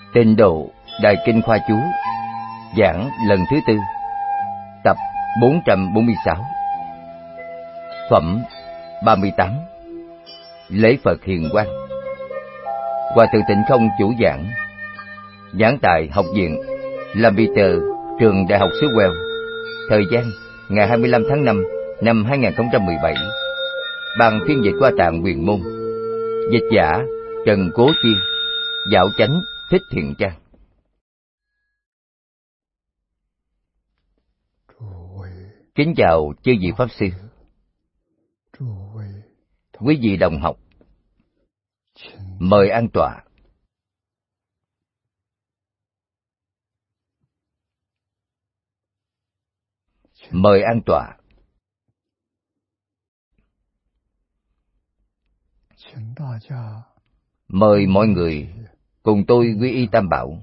Tịnh độ Đại Kinh Khoa Chú giảng lần thứ tư, tập 446, phẩm 38, Lễ Phật Hiền Quang. Hòa thượng Tịnh Không chủ giảng, giảng tại Học viện Lampeter, trường Đại học xứ Wales. Thời gian ngày 25 tháng 5 năm 2017. Ban phiên dịch qua Tạng Huyền Môn. Dịch giả Trần Cố Chi. Dạo Chánh Thích Thiện Trang. Kính chào chư vị Pháp Sư, quý vị đồng học. Mời an tọa. Mời an tọa. Mời mọi người cùng tôi quy y Tam Bảo.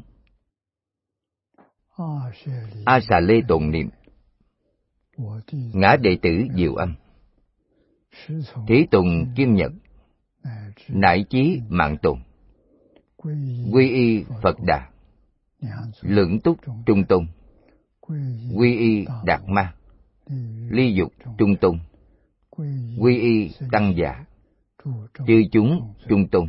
A Xà Lê tụng niệm: Ngã đệ tử Diệu Âm, Thí Tùng Kim Nhật, Nải Chí Mạng Tùng, quy y Phật Đà, Lưỡng Túc Trung Tôn, quy y Đạt Ma, Ly Dục Trung Tôn, quy y Tăng Già, chư chúng Trung Tôn.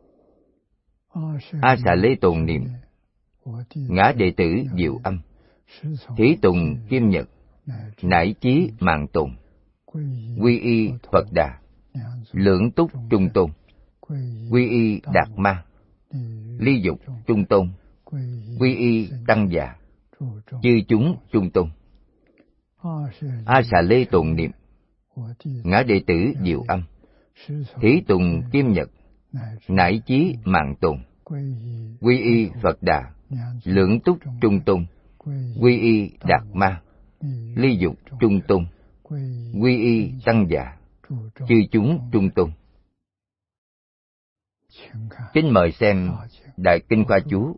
A Xà Lê tụng niệm: Ngã đệ tử Diệu Âm, Thí Tùng Kim Nhật, Nải Chí Mạng Tùng, quy y Phật Đà, Lưỡng Túc Trung Tôn, quy y Đạt Ma, Ly Dục Trung Tôn, quy y Tăng Già, chư chúng Trung Tôn. A Xà Lê tụng niệm: Ngã đệ tử Diệu Âm, Thí Tùng Kim Nhật, Nải Chí Mạng Tùng, quy y Phật Đà, Lưỡng Túc Trung Tôn, quy y Đạt Ma, Ly Dục Trung Tôn, quy y Tăng Già, chư chúng Trung Tôn. Kính mời xem Đại Kinh Khoa Chú,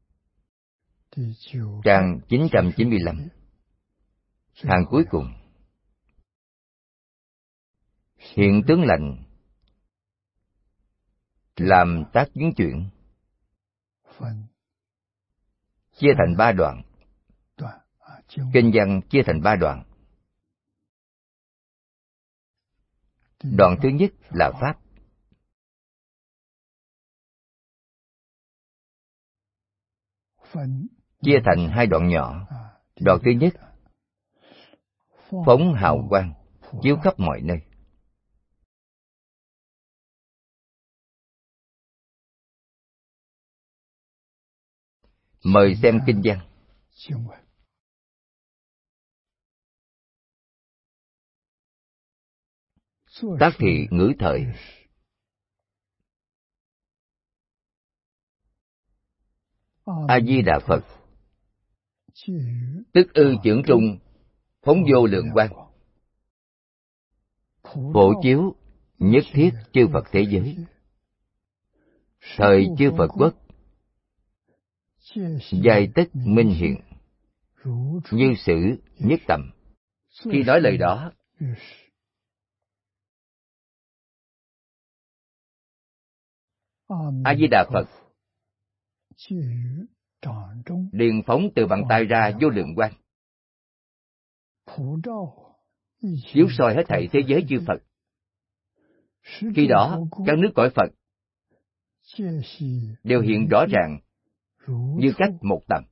trang 995, hàng cuối cùng. Hiện tướng lành làm tác biến chuyển, chia thành ba đoạn. Kinh văn chia thành ba đoạn. Đoạn thứ nhất là Pháp. Chia thành hai đoạn nhỏ. Đoạn thứ nhất, phóng hào quang, chiếu khắp mọi nơi. Mời xem kinh văn. Tác thị ngữ thời. A Di Đà Phật, tức ư chưởng trung, phóng vô lượng quang, phổ chiếu nhất thiết chư Phật thế giới. Thời chư Phật quốc, giai tất minh hiện, như sử nhất tầm. Khi nói lời đó, A Di Đà Phật điền phóng từ bàn tay ra vô lượng quang, chiếu soi hết thảy thế giới chư Phật. Khi đó các nước cõi Phật đều hiện rõ ràng như cách một tầm.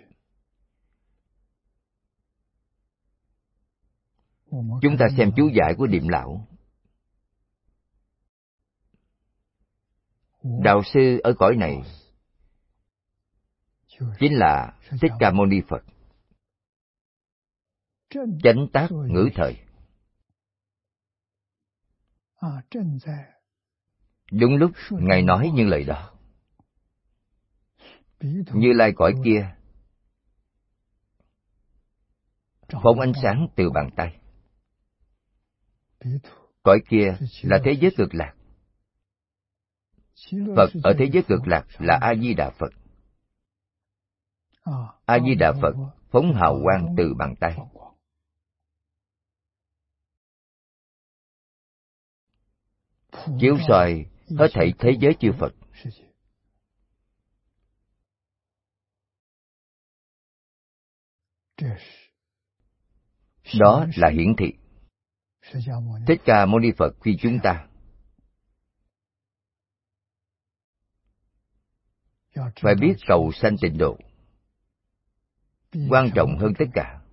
Chúng ta xem chú giải của Điệm Lão. Đạo sư ở cõi này chính là Thích Ca Mâu Ni Phật, chánh tác ngữ thời. Đúng lúc Ngài nói những lời đó, Như Lai cõi kia phóng ánh sáng từ bàn tay. Cõi kia là thế giới cực lạc. Phật ở thế giới cực lạc là A Di Đà Phật. A Di Đà Phật phóng hào quang từ bàn tay. Chiếu soi hết thảy thế giới chư Phật. Đó là hiển thị. Thích Ca Mâu Ni Phật khuyên chúng ta phải biết cầu sanh tịnh độ, quan trọng hơn tất cả.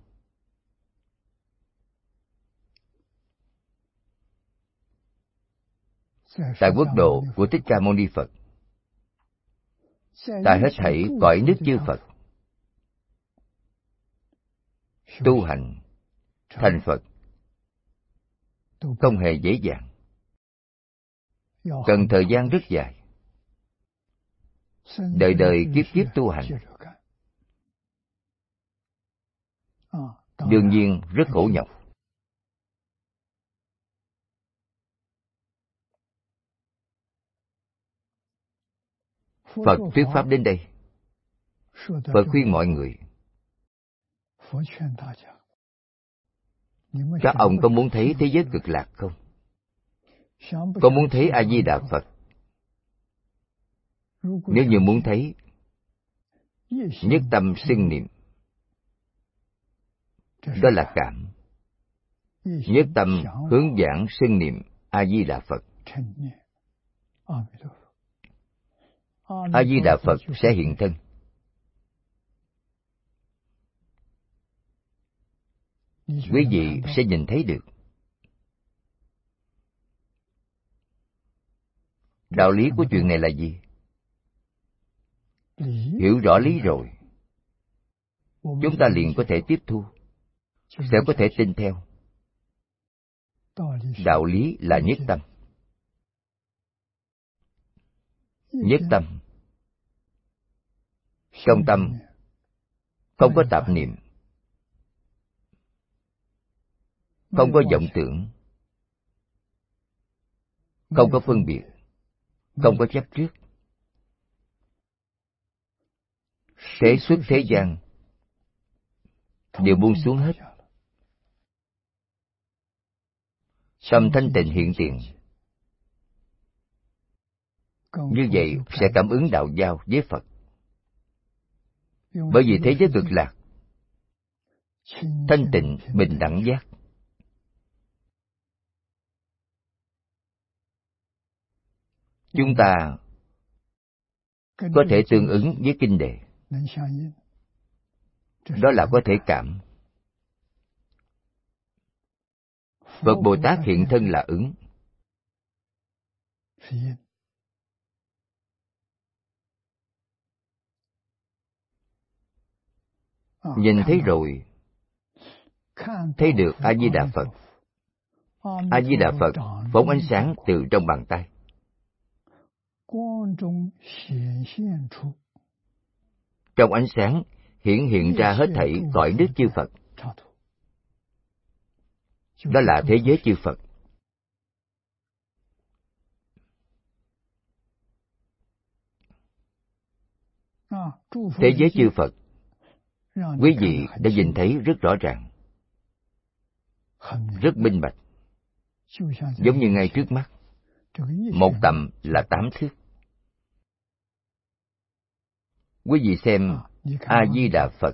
Tại quốc độ của Thích Ca Mâu Ni Phật, tại hết thảy cõi nước chư Phật, tu hành thành Phật không hề dễ dàng, cần thời gian rất dài, đời đời kiếp kiếp tu hành, đương nhiên rất khổ nhọc. Phật thuyết pháp đến đây, Phật khuyên mọi người, các ông có muốn thấy thế giới cực lạc không? Có muốn thấy A Di Đà Phật? Nếu như muốn thấy, nhất tâm xưng niệm, đó là cảm. Nhất tâm hướng giảng xưng niệm A Di Đà Phật. A Di Đà Phật sẽ hiện thân. Quý vị sẽ nhìn thấy được. Đạo lý của chuyện này là gì? Hiểu rõ lý rồi, chúng ta liền có thể tiếp thu, sẽ có thể tin theo. Đạo lý là nhất tâm. Nhất tâm, trong tâm không có tạp niệm, không có vọng tưởng, không có phân biệt, không có chấp trước. Thế xuất thế gian đều buông xuống hết. Tâm thanh tịnh hiện tiền. Như vậy sẽ cảm ứng đạo giao với Phật. Bởi vì thế giới cực lạc thanh tịnh bình đẳng giác. Chúng ta có thể tương ứng với kinh đề, đó là có thể cảm. Phật Bồ Tát hiện thân là ứng. Nhìn thấy rồi, thấy được A Di Đà Phật. A Di Đà Phật phóng ánh sáng từ trong bàn tay. Trong ánh sáng hiện ra hết thảy cõi nước chư Phật. Đó là thế giới chư Phật. Thế giới chư Phật, quý vị đã nhìn thấy rất rõ ràng, rất minh bạch, giống như ngay trước mắt. Một tầm là 8 thước. Quý vị xem A Di Đà Phật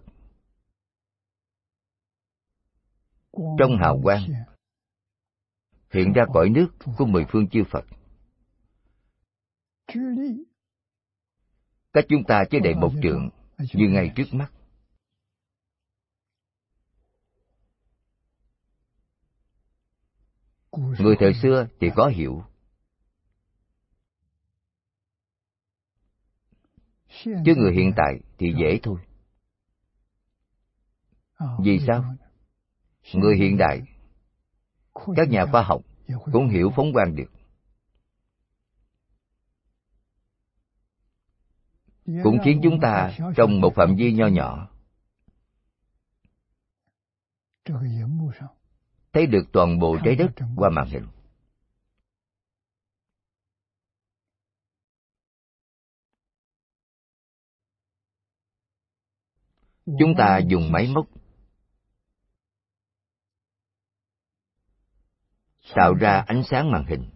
trong hào quang hiện ra cõi nước của 10 phương chư Phật. Cách chúng ta chưa đầy 1 trượng, như ngay trước mắt. Người thời xưa thì có hiểu, chứ người hiện tại thì dễ thôi. Vì sao? Người hiện đại, các nhà khoa học cũng hiểu phóng quang được, cũng khiến chúng ta trong một phạm vi nho nhỏ thấy được toàn bộ trái đất qua màn hình. Chúng ta dùng máy móc tạo ra ánh sáng màn hình.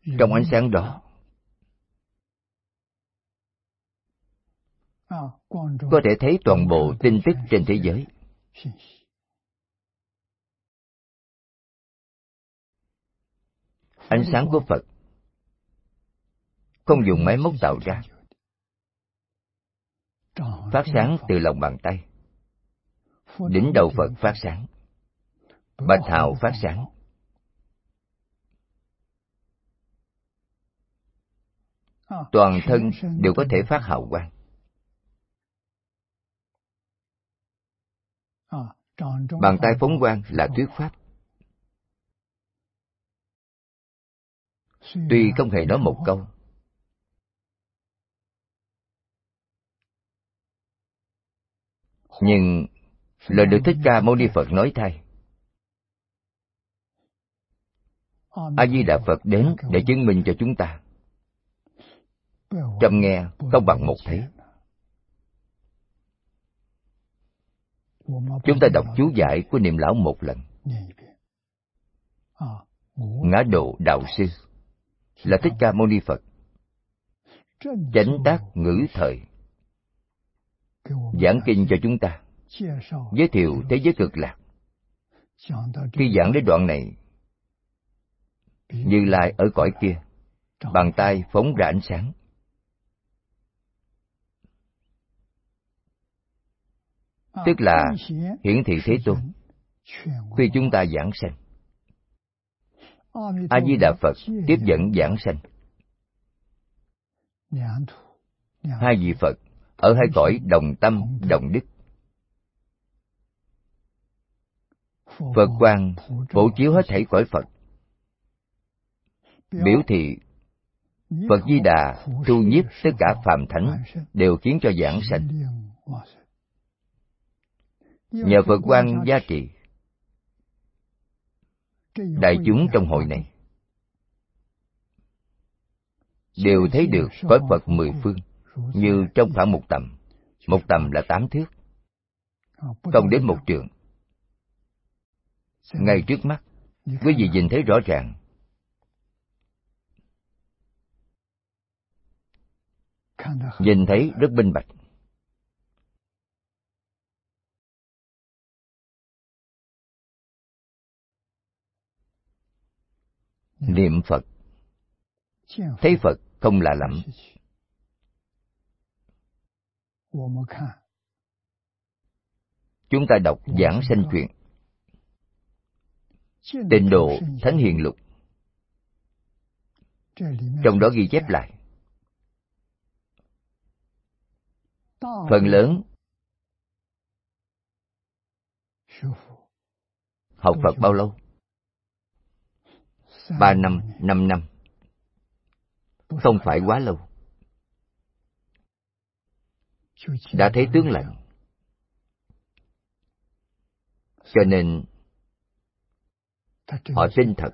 Trong ánh sáng đó có thể thấy toàn bộ tin tức trên thế giới. Ánh sáng của Phật không dùng máy móc tạo ra, phát sáng từ lòng bàn tay. Đỉnh đầu Phật phát sáng, bạch hào phát sáng. Toàn thân đều có thể phát hào quang. Bàn tay phóng quang là thuyết pháp. Tuy không hề nói một câu, nhưng lời được Thích Ca Mâu Ni Phật nói thay. A Di Đà Phật đến để chứng minh cho chúng ta. Trăm nghe không bằng một thấy. Chúng ta đọc chú giải của Niệm Lão một lần. Ngã Độ Đạo Sư là Thích Ca Mâu Ni Phật, chánh tác ngữ thời, giảng kinh cho chúng ta, giới thiệu thế giới cực lạc. Khi giảng đến đoạn này, Như Lai ở cõi kia, bàn tay phóng ra ánh sáng. Tức là hiển thị Thế Tôn, khi chúng ta giảng sanh. A Di Đà Phật tiếp dẫn giảng sanh. Hai vị Phật ở hai cõi đồng tâm đồng đức. Phật quang phổ chiếu hết thảy cõi Phật, biểu thị Phật Di Đà thu nhiếp tất cả phàm thánh đều khiến cho giảng sanh. Nhờ Phật quang gia trì, đại chúng trong hội này đều thấy được cõi Phật mười phương như trong khoảng một tầm. Một tầm là 8 thước, không đến một trượng. Ngay trước mắt, quý vị nhìn thấy rõ ràng. Nhìn thấy rất minh bạch. Niệm Phật, thấy Phật không lạ lẫm. Chúng ta đọc Giảng Sanh Truyện, Tịnh Độ Thánh Hiền Lục, trong đó ghi chép lại phần lớn học Phật bao lâu? 3 năm, 5 năm, không phải quá lâu, đã thấy tướng lành. Cho nên họ tin thật,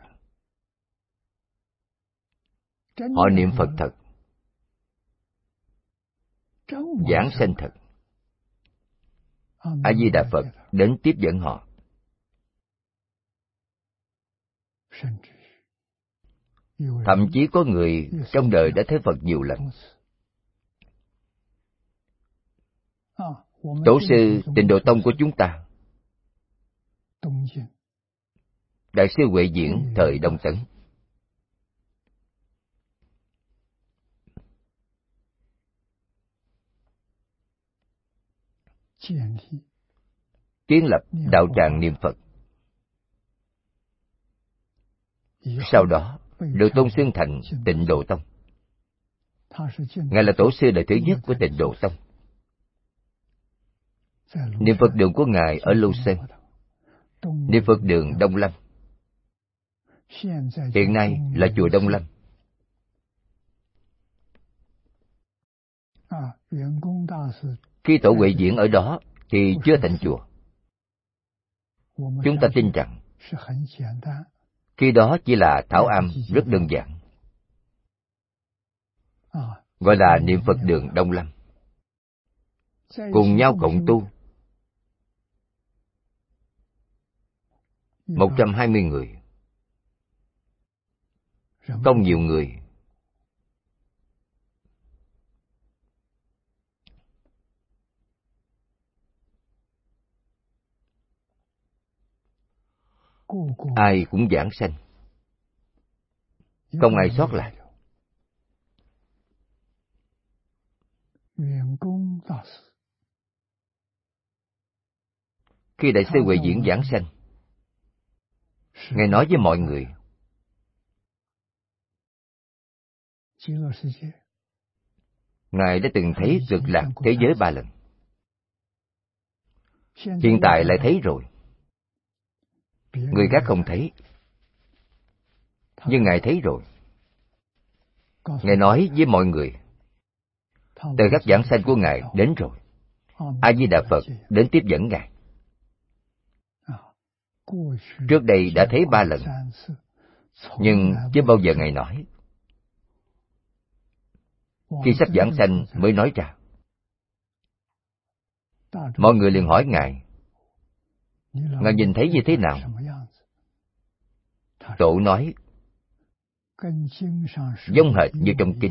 họ niệm Phật thật, giảng sanh thật. A Di Đà Phật đến tiếp dẫn họ. Thậm chí có người trong đời đã thấy Phật nhiều lần. Tổ sư Tịnh Độ Tông của chúng ta, Đại sư Huệ Diễn thời Đông Tấn, kiến lập đạo tràng niệm Phật. Sau đó được tôn xưng thành Tịnh Độ Tông. Ngài là tổ sư đời thứ nhất của Tịnh Độ Tông. Niệm Phật đường của Ngài ở Lưu Sơn, niệm Phật đường Đông Lâm. Hiện nay là chùa Đông Lâm. Khi tổ Huệ Diễn ở đó thì chưa thành chùa. Chúng ta tin rằng khi đó chỉ là thảo am rất đơn giản, gọi là niệm Phật đường Đông Lâm. Cùng nhau cộng tu 120 người. không nhiều người. Ai cũng giảng sanh, không ai sót lại. Khi Đại sư Huệ Diễn giảng sanh, Ngài nói với mọi người, Ngài đã từng thấy Cực Lạc thế giới 3 lần. Hiện tại lại thấy rồi. Người khác không thấy, nhưng Ngài thấy rồi. Ngài nói với mọi người, thời khắc giảng sanh của Ngài đến rồi. A Di Đà Phật đến tiếp dẫn Ngài. Trước đây đã thấy 3 lần, nhưng chưa bao giờ Ngài nói. Khi sắp giảng sanh mới nói ra. Mọi người liền hỏi Ngài, Ngài nhìn thấy như thế nào? Tổ nói, giống hệt như trong kinh.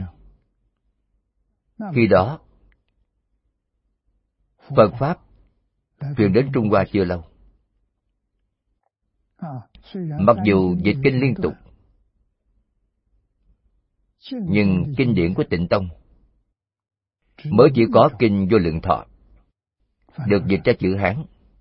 Khi đó, Phật Pháp truyền đến Trung Hoa chưa lâu. Mặc dù dịch kinh liên tục, nhưng kinh điển của Tịnh Tông mới chỉ có kinh Vô Lượng Thọ được dịch ra chữ Hán.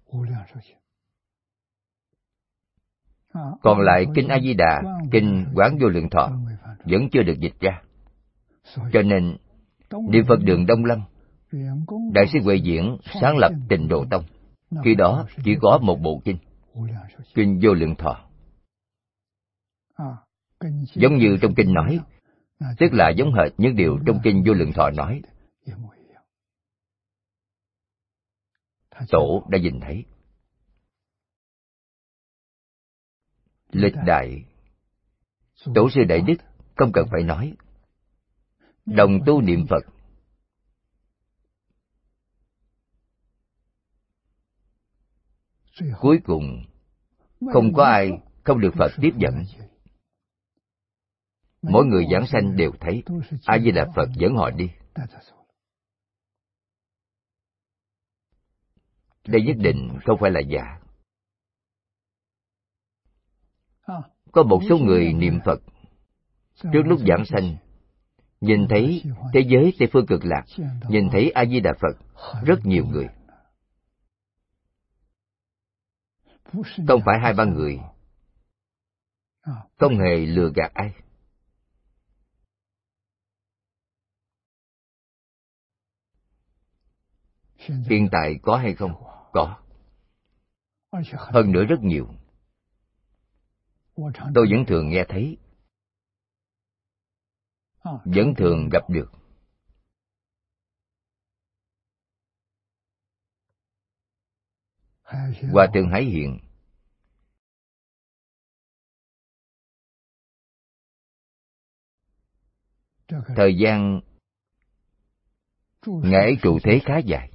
Còn lại kinh A Di Đà, kinh Quán Vô Lượng Thọ vẫn chưa được dịch ra. Cho nên Niệm Phật đường Đông Lâm, Đại sư Huệ Diễn sáng lập Tịnh Độ Tông. Khi đó chỉ có một bộ kinh, kinh Vô Lượng Thọ. Giống như trong kinh nói, tức là giống hệt những điều trong kinh Vô Lượng Thọ nói. Tổ đã nhìn thấy. Lịch đại, Tổ sư Đại Đức không cần phải nói. Đồng tu niệm Phật, cuối cùng không có ai không được Phật tiếp dẫn. Mỗi người giảng sanh đều thấy A Di Đà Phật dẫn họ đi. Đây nhất định không phải là giả. Có một số người niệm Phật trước lúc giảng sanh, nhìn thấy thế giới Tây Phương Cực Lạc, nhìn thấy A Di Đà Phật, rất nhiều người. Không phải 2-3 người, không hề lừa gạt ai. Hiện tại có hay không? Có. Hơn nữa rất nhiều. Tôi vẫn thường nghe thấy, vẫn thường gặp được. Hòa Thượng Hải Hiện thời gian Ngài ấy trụ thế khá dài,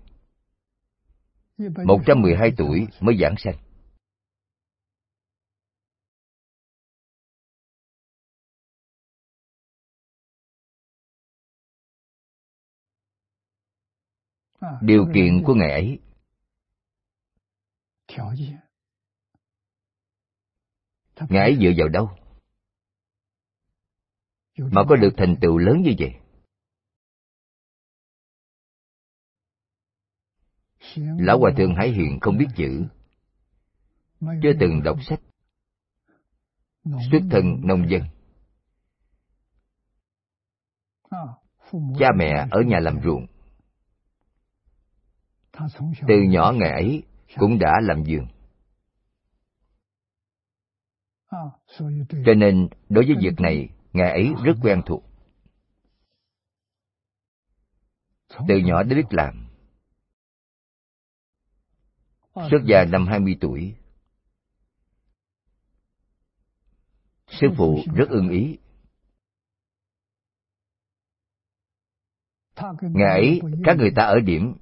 112 tuổi mới giảng sanh. Điều kiện của Ngài ấy Ngài ấy dựa vào đâu mà có được thành tựu lớn như vậy? Lão Hòa Thượng Hải Hiện không biết chữ, chưa từng đọc sách, xuất thân nông dân. Cha mẹ ở nhà làm ruộng. Từ nhỏ Ngài ấy cũng đã làm vườn. Cho nên đối với việc này, Ngài ấy rất quen thuộc. Từ nhỏ đã biết làm. Xuất gia năm 20 tuổi. Sư phụ rất ưng ý. Ngài ấy, các người ta ở điểm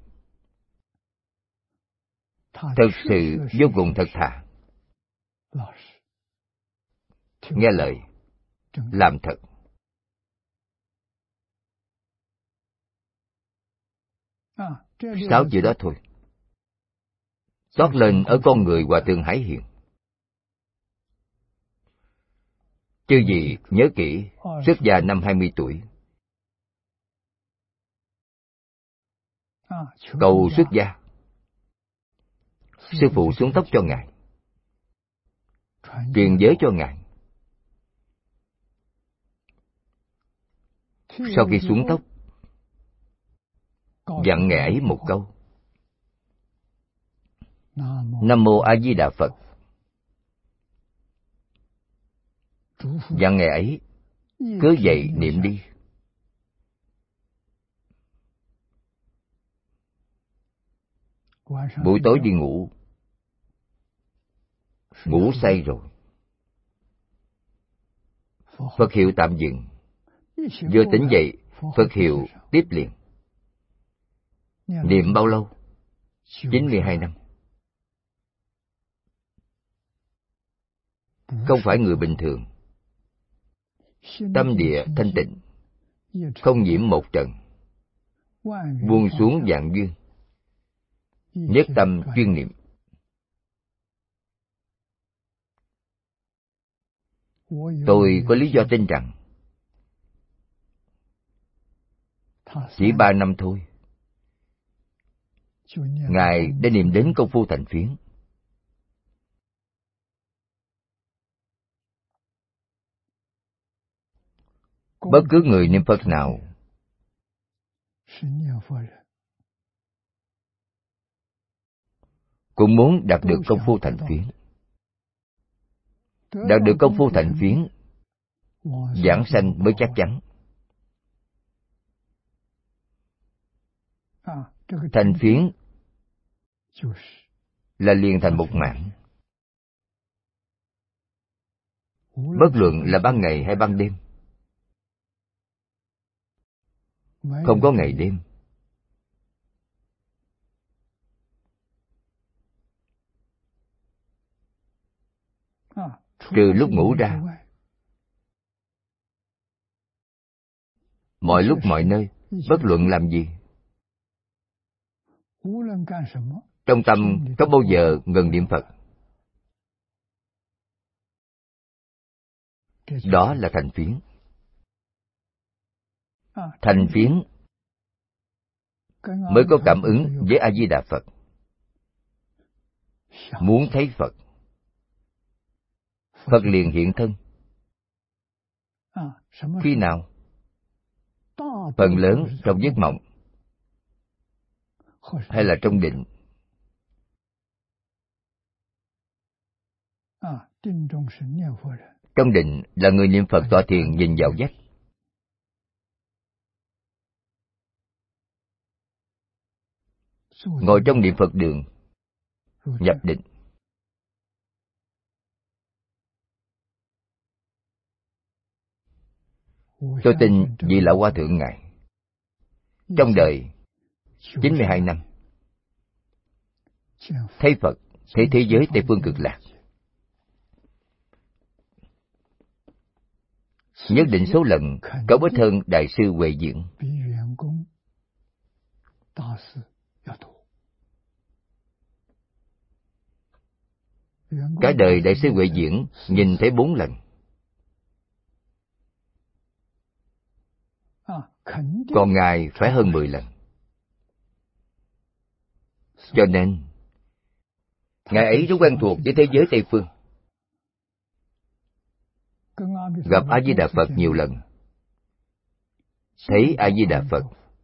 thật sự vô cùng thật thà, nghe lời, làm thật. 6 chữ đó thôi, toát lên ở con người Hòa Thượng Hải Hiền. Chư vị nhớ kỹ, xuất gia năm 20 tuổi. Cầu xuất gia, sư phụ xuống tóc cho ngài, truyền giới cho ngài. Sau khi xuống tóc, dặn ngài ấy một câu: Nam Mô A Di Đà Phật. Dặn ngài ấy cứ dậy niệm đi. Buổi tối đi ngủ, ngủ say rồi, Phật hiệu tạm dừng. Vừa tỉnh dậy, Phật hiệu tiếp liền. Niệm bao lâu? 92 năm. Không phải người bình thường. Tâm địa thanh tịnh, không nhiễm một trần, buông xuống vạn duyên, nhất tâm chuyên niệm. Tôi có lý do tin rằng chỉ 3 năm thôi, ngài đã niệm đến công phu thành phiến. Bất cứ người niệm Phật nào cũng muốn đạt được công phu thành phiến. Đạt được công phu thành phiến, vãng sanh mới chắc chắn. Thành phiến là liền thành một mạng. Bất luận là ban ngày hay ban đêm, không có ngày đêm. Trừ lúc ngủ ra, mọi lúc mọi nơi, bất luận làm gì, trong tâm không bao giờ ngừng niệm Phật. Đó là thành phiến. Thành phiến mới có cảm ứng với A Di Đà Phật. Muốn thấy Phật, Phật liền hiện thân. Khi nào? Phần lớn trong giấc mộng hay là trong định. Trong định là người niệm Phật tọa thiền nhìn vào vách. Ngồi trong niệm Phật đường, nhập định. Tôi tin vị Lão Hòa Thượng ngài trong đời 92 năm thấy Phật, thấy thế giới Tây Phương Cực Lạc. Nhất định số lần có ít hơn Đại sư Huệ Diễn. Cả đời Đại sư Huệ Diễn nhìn thấy 4 lần. Còn ngài phải hơn 10 lần. Cho nên ngài ấy rất quen thuộc với thế giới Tây Phương. Gặp A Di Đà Phật nhiều lần, thấy A Di Đà Phật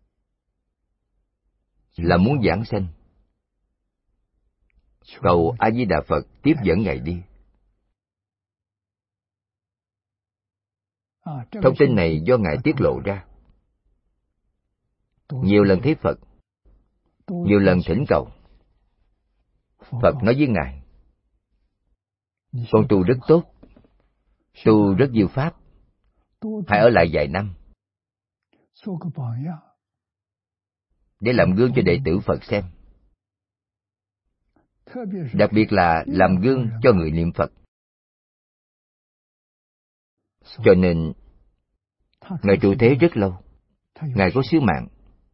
là muốn giảng sanh, cầu A Di Đà Phật tiếp dẫn ngài đi. Thông tin này do ngài tiết lộ ra. Nhiều lần thấy Phật, nhiều lần thỉnh cầu. Phật nói với ngài: con tu rất tốt, tu rất diệu pháp, hãy ở lại vài năm để làm gương cho đệ tử Phật xem. Đặc biệt là làm gương cho người niệm Phật. Cho nên Ngài trụ thế rất lâu. Ngài có sứ mạng.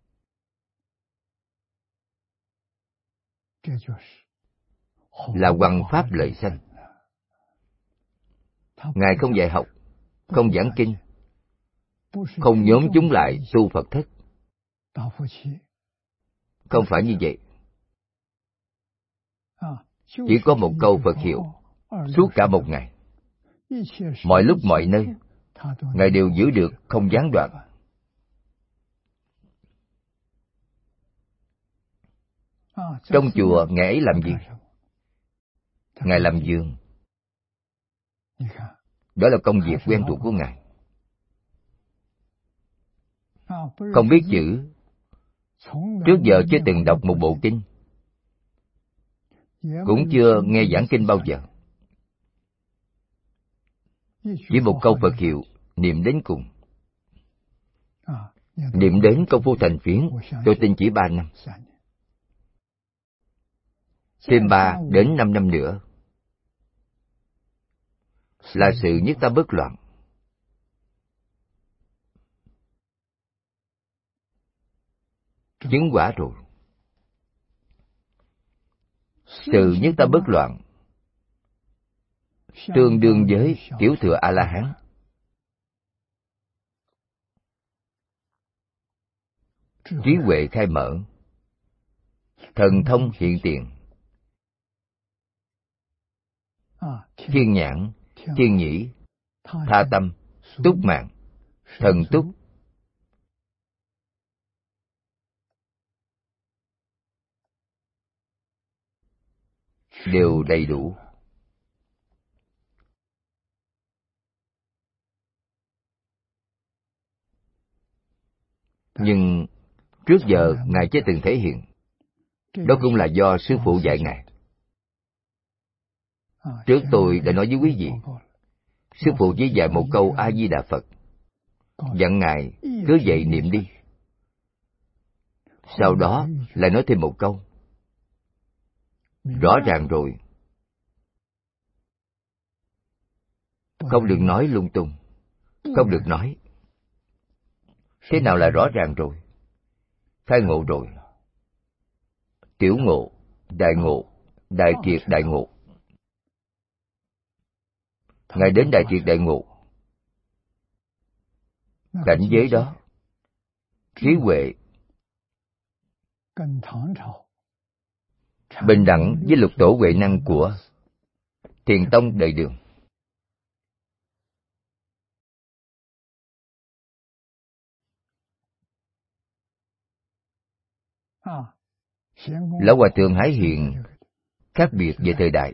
Là hoằng pháp lợi sanh. Ngài không dạy học, không giảng kinh, không nhóm chúng lại tu Phật thất. Không phải như vậy. Chỉ có một câu Phật hiệu suốt cả một ngày. Mọi lúc mọi nơi Ngài đều giữ được không gián đoạn. Trong chùa Ngài ấy làm gì? Ngài làm vườn. Đó là công việc quen thuộc của Ngài. Không biết chữ, trước giờ chưa từng đọc một bộ kinh, cũng chưa nghe giảng kinh bao giờ. Chỉ một câu Phật hiệu niệm đến cùng. Niệm đến công phu thành phiến, tôi tin chỉ 3 năm. Thêm 3 đến 5 năm nữa là sự nhất tâm bất loạn. Chứng quả rồi. Sự nhất tâm bất loạn tương đương với tiểu thừa A-la-hán. Trí huệ khai mở, thần thông hiện tiền, thiên nhãn, thiên nhĩ, tha tâm, túc mạng, thần túc, đều đầy đủ. Nhưng trước giờ Ngài chưa từng thể hiện. Đó cũng là do Sư Phụ dạy Ngài. Trước tôi đã nói với quý vị, Sư Phụ chỉ dạy một câu A-di-đà Phật, dặn Ngài cứ vậy niệm đi. Sau đó lại nói thêm một câu. Rõ ràng rồi. Không được nói lung tung. Không được nói. Thế nào là rõ ràng rồi? Khai ngộ rồi. Tiểu ngộ, đại ngộ, đại triệt đại ngộ. Ngài đến đại triệt đại ngộ. Cảnh giới đó, trí huệ bình đẳng với lục tổ huệ năng của Thiền Tông đời Đường. Lão Hòa Thượng Hải Hiền khác biệt về thời đại.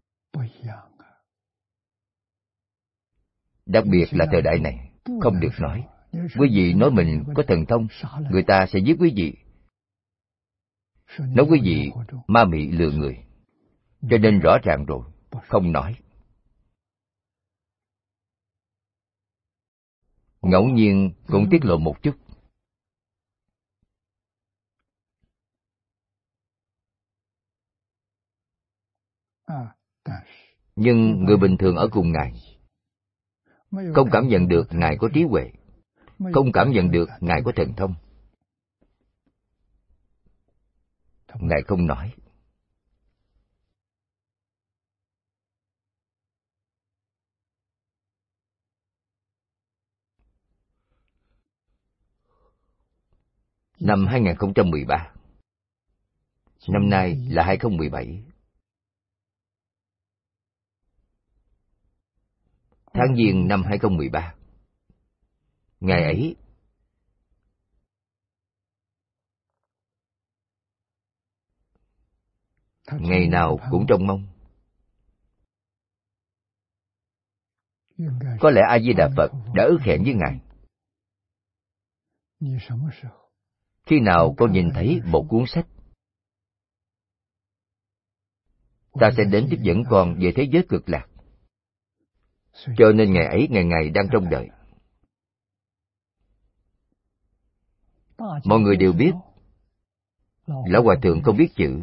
Đặc biệt là thời đại này, không được nói. Quý vị nói mình có thần thông, người ta sẽ giết quý vị. Nói quý vị ma mị lừa người. Cho nên rõ ràng rồi, không nói. Ngẫu nhiên cũng tiết lộ một chút. Nhưng người bình thường ở cùng Ngài không cảm nhận được Ngài có trí huệ, không cảm nhận được Ngài có thần thông. Ngài không nói. Năm 2013, năm nay là 2017. Tháng Giêng năm 2013, ngày ấy ngày nào cũng trông mong. Có lẽ A-di-đà Phật đã ước hẹn với Ngài. Khi nào con nhìn thấy một cuốn sách, ta sẽ đến tiếp dẫn con về thế giới cực lạc. Cho nên ngày ấy ngày ngày đang trông đợi. Mọi người đều biết Lão Hòa Thượng không biết chữ.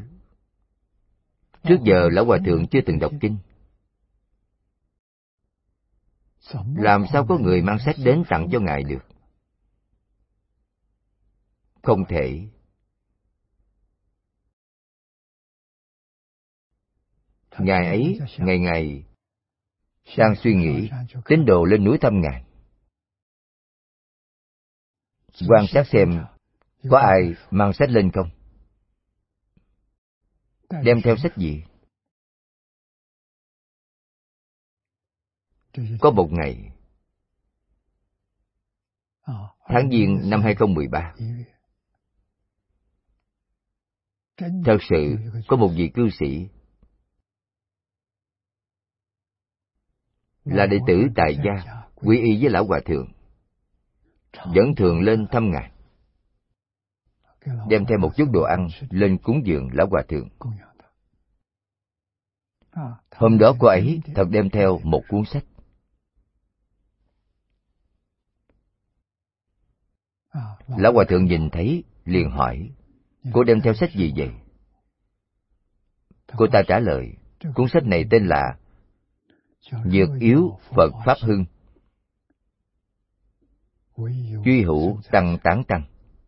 Trước giờ Lão Hòa Thượng chưa từng đọc kinh. Làm sao có người mang sách đến tặng cho Ngài được? Không thể. Ngài ấy ngày ngày đang suy nghĩ tín đồ lên núi thăm Ngài, quan sát xem có ai mang sách lên không, đem theo sách gì. Có một ngày, tháng Giêng năm 2013, thật sự có một vị cư sĩ là đệ tử tại gia quy y với Lão Hòa Thượng, vẫn thường lên thăm Ngài, đem theo một chút đồ ăn lên cúng dường Lão Hòa Thượng. Hôm đó cô ấy thật đem theo một cuốn sách. Lão Hòa Thượng nhìn thấy liền hỏi, cô đem theo sách gì vậy? Cô ta trả lời, cuốn sách này tên là Dược Yếu Phật Pháp Hưng, Duy Hữu Tăng Tán Tăng.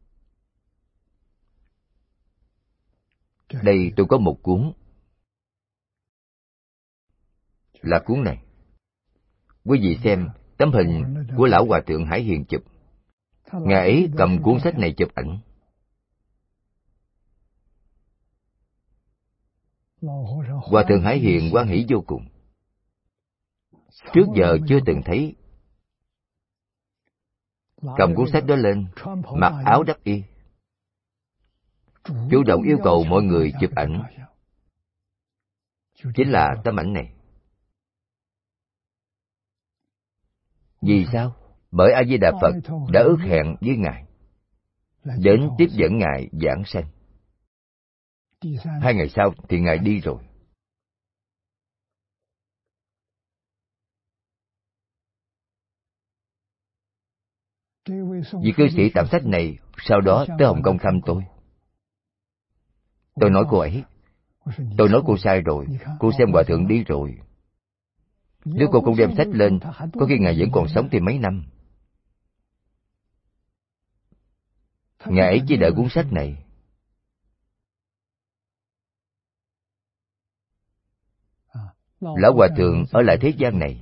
Đây tôi có một cuốn, là cuốn này. Quý vị xem tấm hình của Lão Hòa Thượng Hải Hiền chụp. Ngài ấy cầm cuốn sách này chụp ảnh. Hòa Thượng Hải Hiền hoan hỷ vô cùng. Trước giờ chưa từng thấy cầm cuốn sách đó lên, mặc áo đắp y, chủ động yêu cầu mọi người chụp ảnh. Chính là tấm ảnh này. Vì sao? Bởi A Di Đà Phật đã ước hẹn với Ngài đến tiếp dẫn Ngài giảng sanh. 2 ngày sau thì Ngài đi rồi. Vị cư sĩ tặng sách này sau đó tới Hồng Kông thăm tôi. Tôi nói cô ấy, tôi nói cô sai rồi, cô xem Hòa Thượng đi rồi. Nếu cô không đem sách lên, có khi Ngài vẫn còn sống thêm mấy năm. Ngài ấy chỉ đợi cuốn sách này. Lão Hòa Thượng ở lại thế gian này,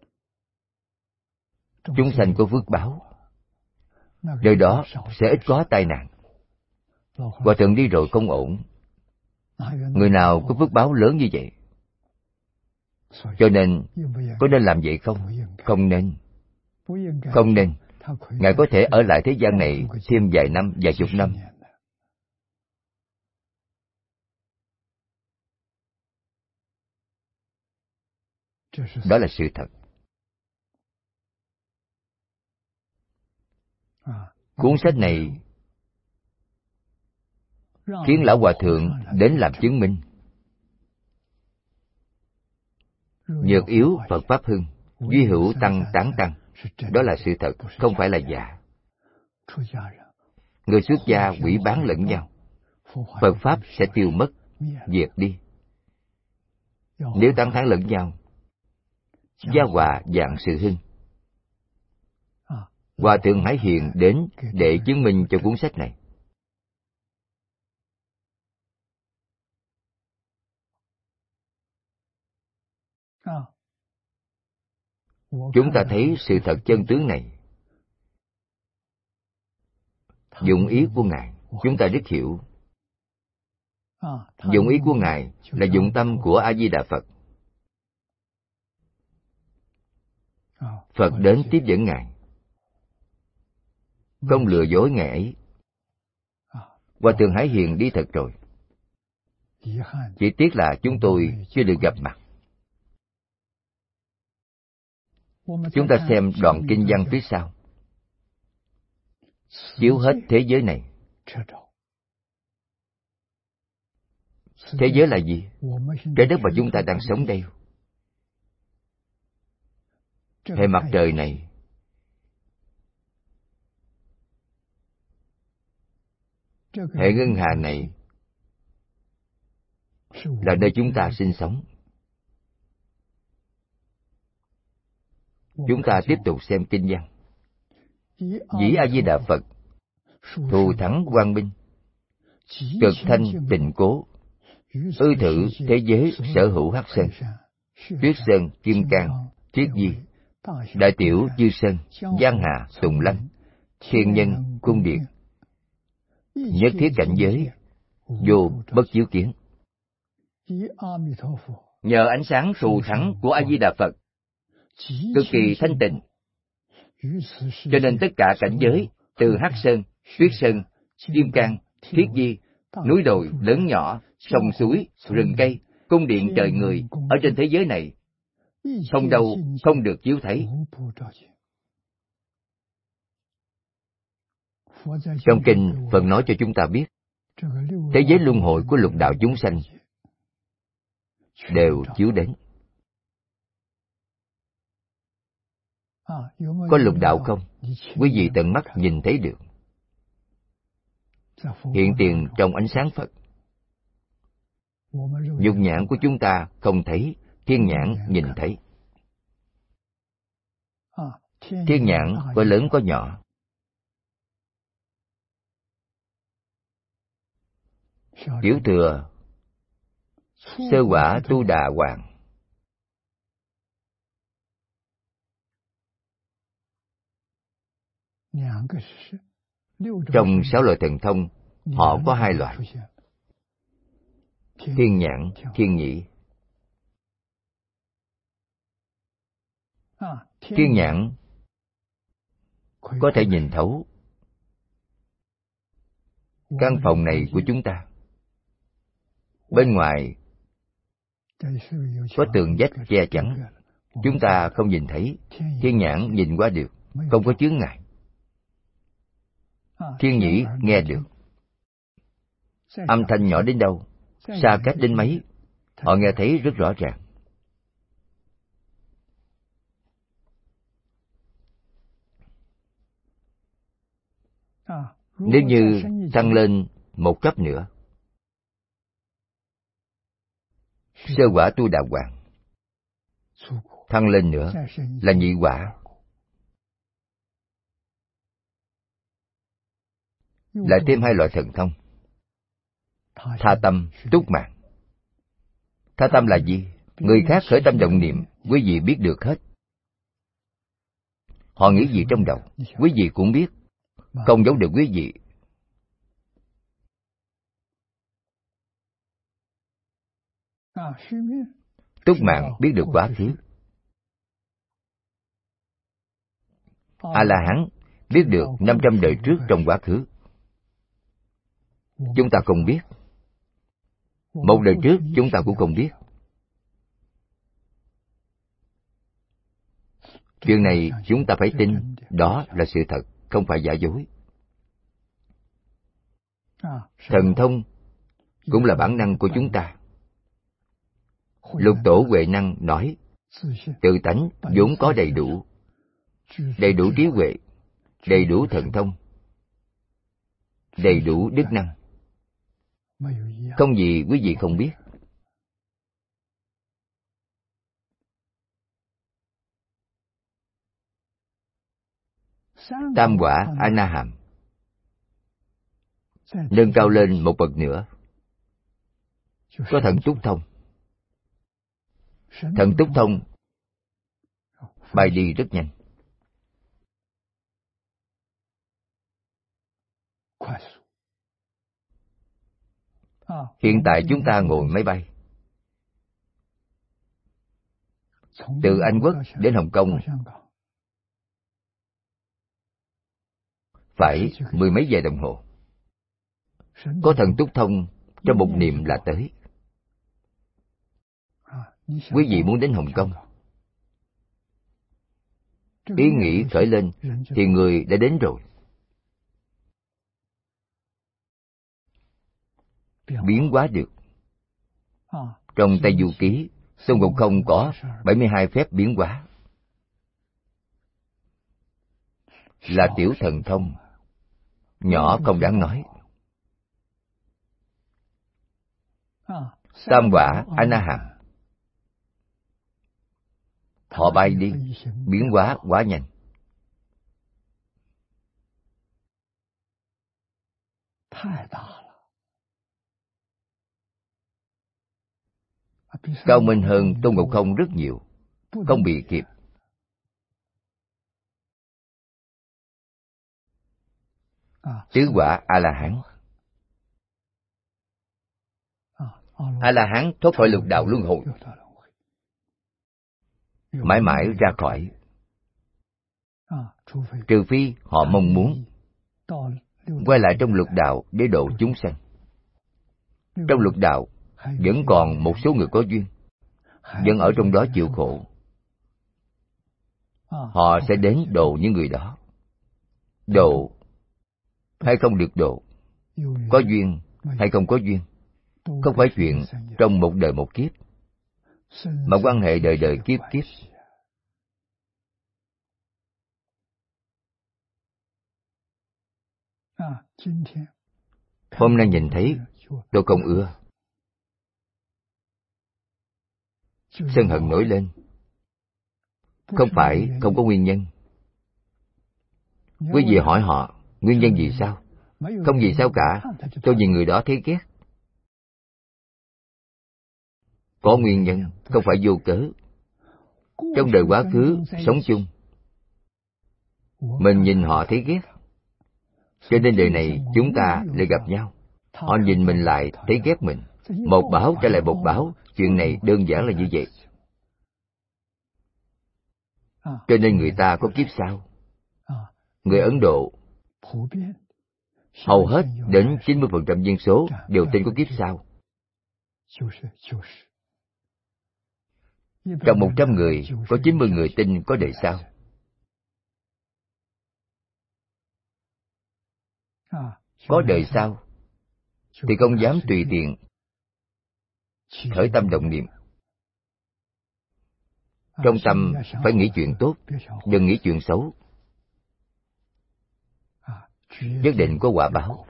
chúng sanh có phước báo, nơi đó sẽ ít có tai nạn. Hòa Thượng đi rồi không ổn. Người nào có phước báo lớn như vậy? Cho nên, có nên làm vậy không? Không nên. Không nên. Ngài có thể ở lại thế gian này thêm vài năm, vài chục năm. Đó là sự thật. Cuốn sách này khiến Lão Hòa Thượng đến làm chứng minh. Nhược yếu Phật Pháp hưng, duy hữu tăng tán tăng. Đó là sự thật, không phải là giả. Người xuất gia hủy bán lẫn nhau, Phật Pháp sẽ tiêu mất, diệt đi. Nếu tán thán lẫn nhau, gia hòa dạng sự hưng. Hòa Thượng Hải Hiền đến để chứng minh cho cuốn sách này. Chúng ta thấy sự thật chân tướng này. Dụng ý của Ngài, chúng ta rất hiểu. Dụng ý của Ngài là dụng tâm của A-di-đà Phật. Phật đến tiếp dẫn Ngài, không lừa dối Ngài ấy. Hòa Thượng Hải Hiền đi thật rồi. Chỉ tiếc là chúng tôi chưa được gặp mặt. Chúng ta xem đoạn kinh văn phía sau. Chiếu hết thế giới này. Thế giới là gì? Trái đất mà chúng ta đang sống đây. Hệ mặt trời này. Hệ ngân hà này là nơi chúng ta sinh sống. Chúng ta tiếp tục xem kinh văn. Dĩ A Di Đà Phật thù thắng quang minh, cực thanh tịnh cố, ư thử thế giới sở hữu hắc sơn, tuyết sơn kim cang, thiết di, đại tiểu chư sơn, giang hà tùng lăng, thiên nhân cung điện, nhất thiết cảnh giới, vô bất chiếu kiến. Nhờ ánh sáng thù thắng của A Di Đà Phật cực kỳ thanh tịnh, cho nên tất cả cảnh giới từ hắc sơn, tuyết sơn, kim cang, thiết di, núi đồi lớn nhỏ, sông suối, rừng cây, cung điện trời người ở trên thế giới này không đâu không được chiếu thấy. Trong kinh, Phật nói cho chúng ta biết, thế giới luân hồi của lục đạo chúng sanh đều chiếu đến. Có lục đạo không? Quý vị tận mắt nhìn thấy được. Hiện tiền trong ánh sáng Phật. Nhục nhãn của chúng ta không thấy, thiên nhãn nhìn thấy. Thiên nhãn có lớn có nhỏ. Tiểu thừa sơ quả tu đà hoàng, trong 6 loại thần thông, họ có 2 loại: thiên nhãn, thiên nhĩ. Thiên nhãn có thể nhìn thấu căn phòng này của chúng ta. Bên ngoài có tường vách che chắn, chúng ta không nhìn thấy. Thiên nhãn nhìn qua được, không có chướng ngại. Thiên nhĩ nghe được. Âm thanh nhỏ đến đâu, xa cách đến mấy, họ nghe thấy rất rõ ràng. Nếu như tăng lên một cấp nữa, sơ quả tu đà hoàng, thăng lên nữa là nhị quả, lại thêm 2 loại thần thông: tha tâm, túc mạng. Tha tâm là gì? Người khác khởi tâm động niệm, quý vị biết được hết. Họ nghĩ gì trong đầu, quý vị cũng biết, không giấu được quý vị. Túc mạng biết được quá khứ. A-la-hán biết được 500 đời trước trong quá khứ. Chúng ta không biết. 1 đời trước chúng ta cũng không biết. Chuyện này chúng ta phải tin, đó là sự thật, không phải giả dối. Thần thông cũng là bản năng của chúng ta. Lục tổ Huệ Năng nói, tự tánh vốn có đầy đủ trí huệ, đầy đủ thần thông, đầy đủ đức năng. Không gì quý vị không biết. Tam quả A-na-hàm nâng cao lên một bậc nữa, có thần túc thông. Thần túc thông bay đi rất nhanh. Hiện tại chúng ta ngồi máy bay từ Anh Quốc đến Hồng Kông phải 10 mấy giờ đồng hồ. Có thần túc thông, trong một niệm là tới. Quý vị muốn đến Hồng Kông, ý nghĩ khởi lên thì người đã đến rồi. Biến hóa được. Trong Tây Du Ký, Tôn Ngộ Không có 72 phép biến hóa, là tiểu thần thông, nhỏ không đáng nói. Tam quả A-na-hàm họ bay đi, biến hóa quá nhanh. Cao minh hơn Tôn Ngộ Không rất nhiều, không bị kịp. Tứ quả A-la-hán. A-la-hán thoát khỏi lục đạo luân hồi, mãi mãi ra khỏi, trừ phi họ mong muốn quay lại trong lục đạo để độ chúng sanh. Trong lục đạo vẫn còn một số người có duyên, vẫn ở trong đó chịu khổ. Họ sẽ đến độ những người đó. Độ hay không được độ, có duyên hay không có duyên, không phải chuyện trong một đời một kiếp, mà quan hệ đời đời kiếp kiếp. Hôm nay nhìn thấy, tôi không ưa. Sân hận nổi lên, không phải không có nguyên nhân. Quý vị hỏi họ, nguyên nhân vì sao? Không vì sao cả, tôi nhìn người đó thấy ghét. Có nguyên nhân, không phải vô cớ. Trong đời quá khứ, sống chung, mình nhìn họ thấy ghét, cho nên đời này chúng ta lại gặp nhau. Họ nhìn mình lại thấy ghét mình. Một báo trả lại một báo, chuyện này đơn giản là như vậy. Cho nên người ta có kiếp sau. Người Ấn Độ hầu hết đến 90% dân số đều tin có kiếp sau. Trong 100 người, có 90 người tin có đời sau. Có đời sau thì không dám tùy tiện khởi tâm động niệm. Trong tâm phải nghĩ chuyện tốt, đừng nghĩ chuyện xấu. Nhất định có quả báo.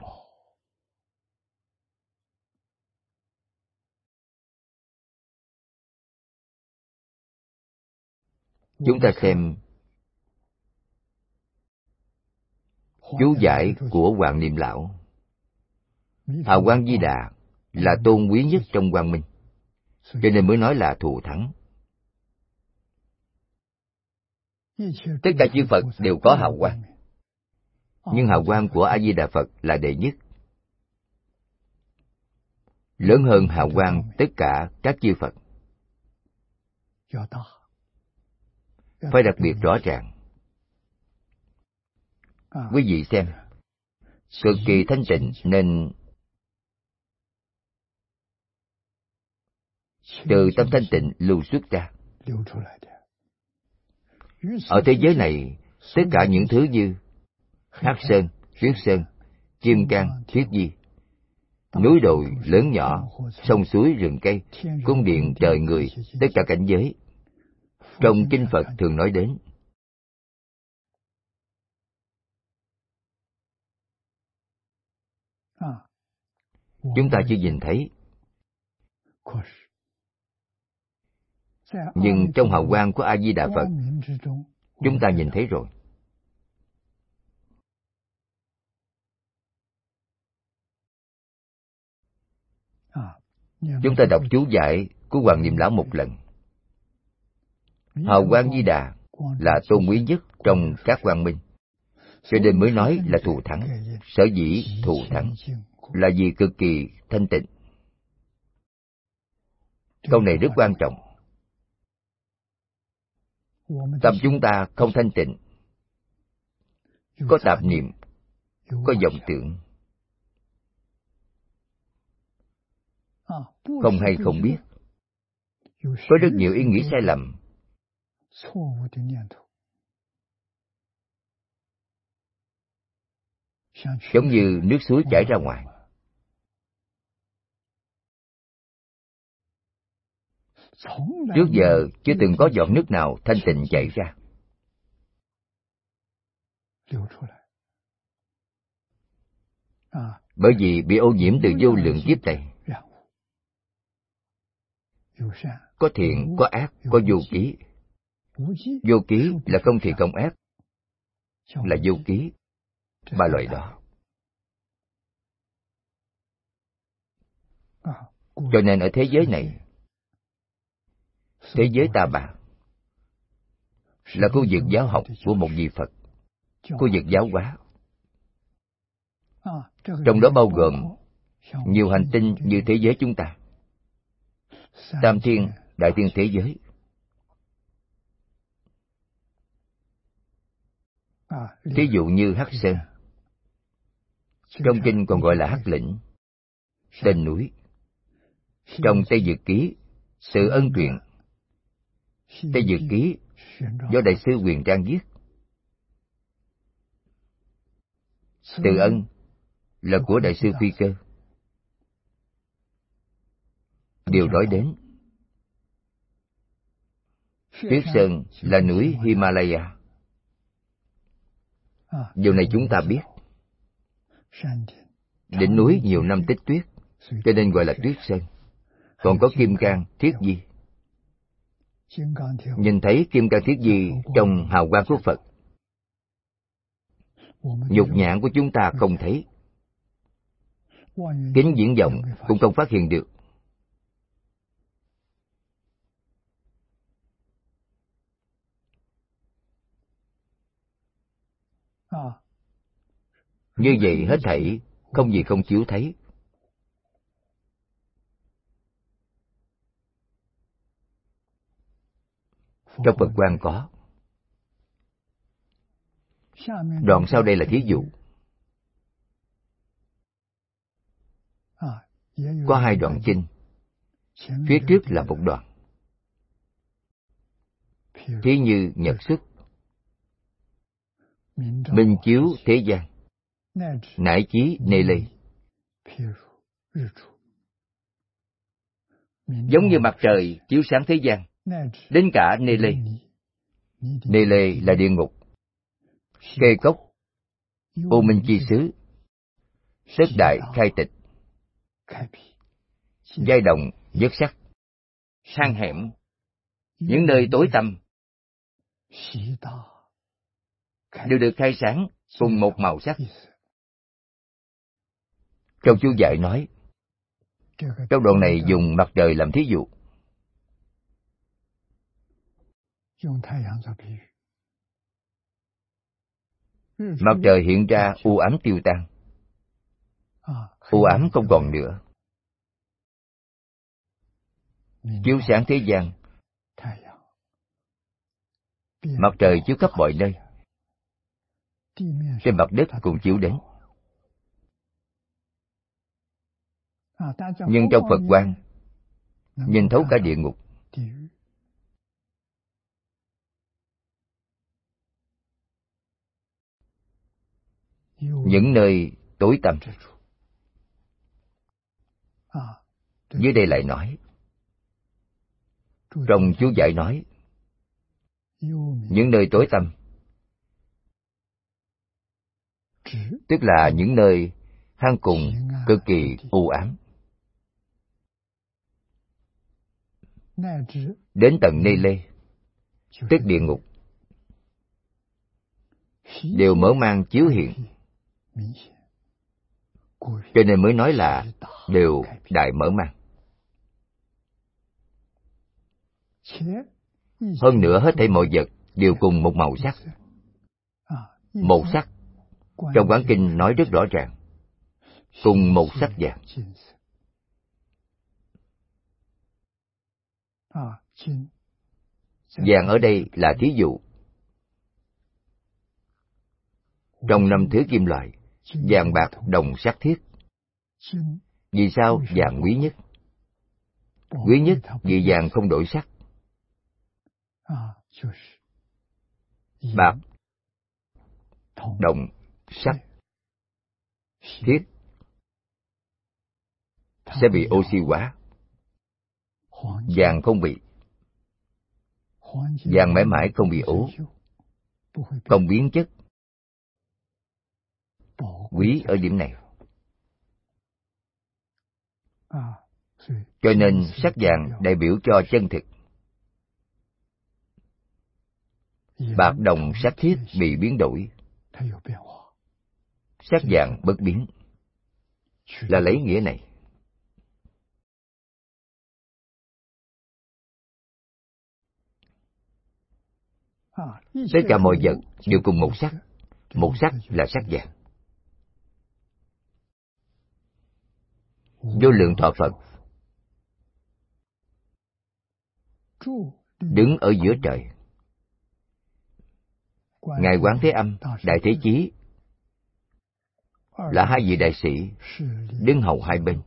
Chúng ta xem chú giải của Hoàng Niệm Lão. Hào Quang Di Đà là tôn quý nhất trong quang minh, cho nên mới nói là thù thắng. Tất cả chư Phật đều có hào quang, nhưng hào quang của A Di Đà Phật là đệ nhất, lớn hơn hào quang tất cả các chư Phật. Phải đặc biệt rõ ràng. Quý vị xem, cực kỳ thanh tịnh nên từ tâm thanh tịnh lưu xuất ra. Ở thế giới này, tất cả những thứ như hắc sơn, tuyết sơn, chim cang, thuyết di, núi đồi lớn nhỏ, sông suối rừng cây, cung điện trời người, tất cả cảnh giới, trong kinh Phật thường nói đến. Chúng ta chưa nhìn thấy, nhưng trong hào quang của A Di Đà Phật, chúng ta nhìn thấy rồi. Chúng ta đọc chú giải của Hoàng Niệm Lão một lần. Hào quang Di Đà là tôn quý nhất trong các quang minh, cho nên mới nói là thù thắng. Sở dĩ thù thắng là vì cực kỳ thanh tịnh. Câu này rất quan trọng. Tâm chúng ta không thanh tịnh, có tạp niệm, có vọng tưởng, không hay không biết, có rất nhiều ý nghĩ sai lầm. Giống như nước suối chảy ra ngoài. Trước giờ chưa từng có giọt nước nào thanh tịnh chảy ra. Bởi vì bị ô nhiễm từ vô lượng kiếp này. Có thiện, có ác, có vô ký. Vô ký là không thiện không ác, là vô ký. Ba loại đó. Cho nên ở thế giới này, thế giới Ta Bà là khu vực giáo học của một vị Phật, khu vực giáo hóa. Trong đó bao gồm nhiều hành tinh như thế giới chúng ta, tam thiên, đại thiên thế giới. Thí dụ như Hắc Sơn, trong kinh còn gọi là Hắc Lĩnh, tên núi. Trong Tây Dược Ký, Tự Ân truyện, Tây Dược Ký do Đại sư Huyền Trang viết. Tự Ân là của Đại sư Phi Cơ. Điều nói đến Tuyết Sơn là núi Himalaya. Điều này chúng ta biết. Đỉnh núi nhiều năm tích tuyết, cho nên gọi là Tuyết Sơn. Còn có Kim Cang Thiết Di. Nhìn thấy Kim Cang Thiết Di trong hào quang của Phật, nhục nhãn của chúng ta không thấy, kính viễn vọng cũng không phát hiện được. Như vậy hết thảy không gì không chiếu thấy. Trong Phật quang có. Đoạn sau đây là thí dụ. Có hai đoạn kinh. Phía trước là một đoạn. Thí như nhật xuất, minh chiếu thế gian, nải chí nê lê. Giống như mặt trời chiếu sáng thế gian, đến cả nê lê. Nê lê là địa ngục, kê cốc, ô minh chi xứ, tất đại khai tịch, giai động vớt sắc, hang hẻm, những nơi tối tăm đều được khai sáng cùng một màu sắc. Trong chú giải nói, trong đoạn này dùng mặt trời làm thí dụ. Mặt trời hiện ra u ám tiêu tan, u ám không còn nữa, chiếu sáng thế gian. Mặt trời chiếu khắp mọi nơi, trên mặt đất cũng chiếu đến. Nhưng trong Phật quang, nhìn thấu cả địa ngục. Những nơi tối tăm. Dưới đây lại nói, trong chú giải nói, những nơi tối tăm, tức là những nơi hang cùng cực kỳ u ám. Đến tận Nê Lê, tức địa ngục, đều mở mang chiếu hiện. Cho nên mới nói là đều đại mở mang. Hơn nữa hết thảy mọi vật đều cùng một màu sắc. Một sắc, trong Quán Kinh nói rất rõ ràng, cùng một sắc vàng. Vàng ở đây là thí dụ. Trong 5 thứ kim loại, vàng bạc đồng sắc thiết. Vì sao vàng quý nhất? Quý nhất vì vàng không đổi sắc. Bạc, đồng, sắc, thiết sẽ bị oxy hóa. Vàng không bị. Vàng mãi mãi không bị ố, không biến chất. Quý ở điểm này. Cho nên sắc vàng đại biểu cho chân thực. bạc đồng sắc thiết bị biến đổi. Sắc vàng bất biến là lấy nghĩa này. Tất cả mọi vật đều cùng một sắc là sắc vàng. Vô lượng thọ Phật đứng ở giữa trời. Ngài Quán Thế Âm, Đại Thế Chí là hai vị đại sĩ đứng hầu hai bên.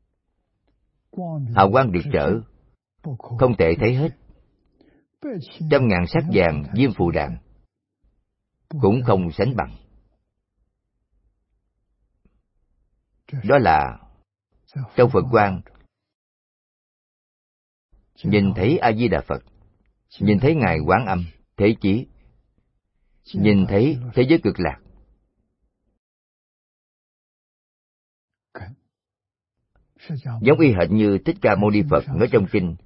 Hào quang rực rỡ, không thể thấy hết. Trăm ngàn sắc vàng diêm phù đàn cũng không sánh bằng. Đó là trong Phật quang nhìn thấy A Di Đà Phật, nhìn thấy Ngài Quán Âm Thế Chí, nhìn thấy thế giới cực lạc. Giống y hệt như Thích Ca Mâu Ni Phật nói trong kinh.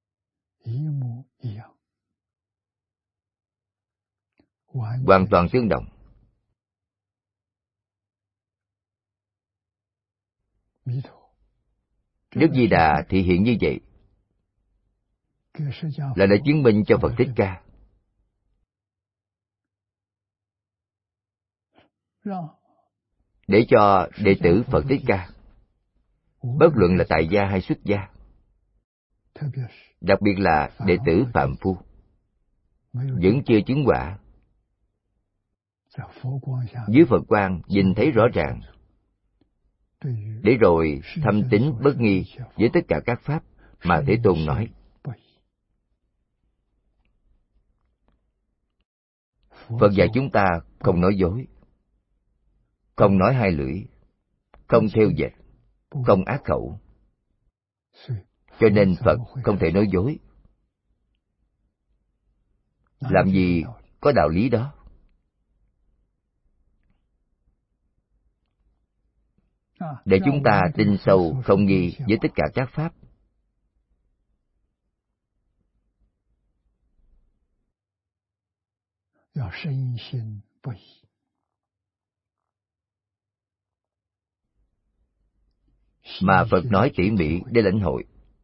Hoàn toàn tương đồng. Đức Di Đà thị hiện như vậy là để chứng minh cho Phật Thích Ca, để cho đệ tử Phật Thích Ca, bất luận là tại gia hay xuất gia, đặc biệt là đệ tử phàm phu vẫn chưa chứng quả, dưới Phật quang nhìn thấy rõ ràng, để rồi thâm tín bất nghi với tất cả các pháp mà Thế Tôn nói. Phật dạy chúng ta không nói dối, không nói hai lưỡi, không thêu dệt, không ác khẩu. Cho nên Phật không thể nói dối. Làm gì có đạo lý đó. Để chúng ta tin sâu không nghi với tất cả các pháp. Mà Phật nói tỉ mỉ để lãnh hội.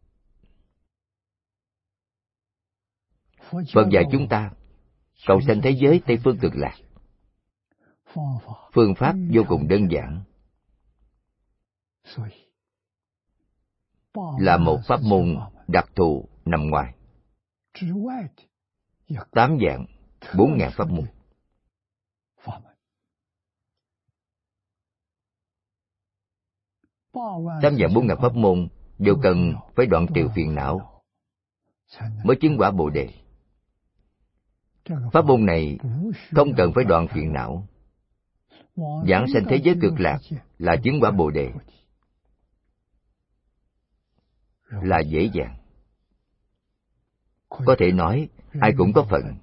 Phật dạy chúng ta cầu sanh thế giới Tây Phương Cực Lạc. Phương pháp vô cùng đơn giản, là một pháp môn đặc thù nằm ngoài 8 vạn 4.000 pháp môn. 8 vạn 4.000 pháp môn đều cần phải đoạn trừ phiền não mới chứng quả Bồ Đề. Pháp môn này không cần phải đoạn phiền não, giảng sanh thế giới cực lạc là chứng quả Bồ Đề, là dễ dàng. Có thể nói ai cũng có phần,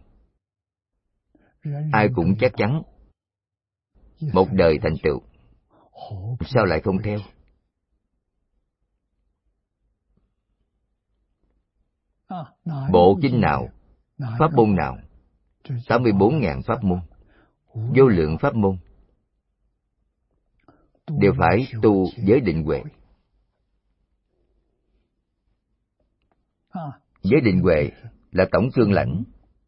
ai cũng chắc chắn một đời thành tựu, sao lại không theo? Bộ kinh nào, pháp môn nào, 84.000 pháp môn, vô lượng pháp môn, đều phải tu giới định huệ. Giới định huệ là tổng cương lãnh,